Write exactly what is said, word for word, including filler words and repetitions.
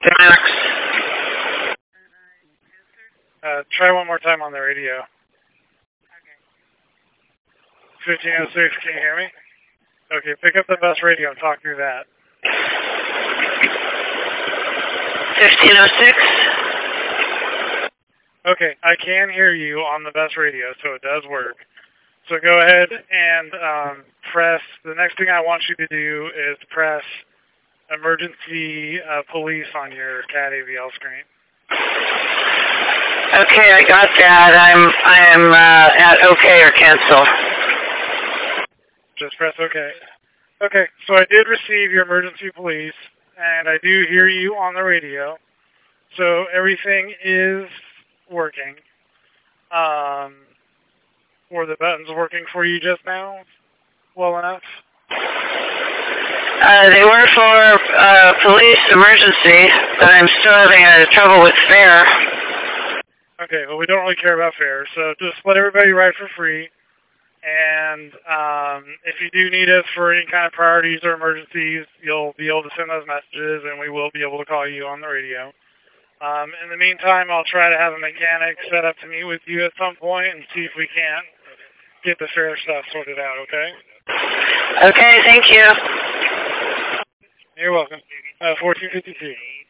Max. Uh, try one more time on the radio. fifteen oh six, can you hear me? Okay, pick up the bus radio and talk through that. fifteen oh six? Okay, I can hear you on the bus radio, so it does work. So go ahead and um, press, the next thing I want you to do is press emergency uh, police on your C A T A V L screen. Okay, I got that. I'm I'm uh, at OK or cancel. Just press OK. Okay, so I did receive your emergency police, and I do hear you on the radio. So everything is working. Um, were the buttons working for you just now well enough? Uh, they were for uh, police emergency, but I'm still having uh, trouble with fare. Okay, well, we don't really care about fare, so just let everybody ride for free. And um, if you do need us for any kind of priorities or emergencies, you'll be able to send those messages, and we will be able to call you on the radio. Um, in the meantime, I'll try to have a mechanic set up to meet with you at some point and see if we can get the fare stuff sorted out, okay? Okay, thank you. You're welcome. Uh, fourteen fifty-two.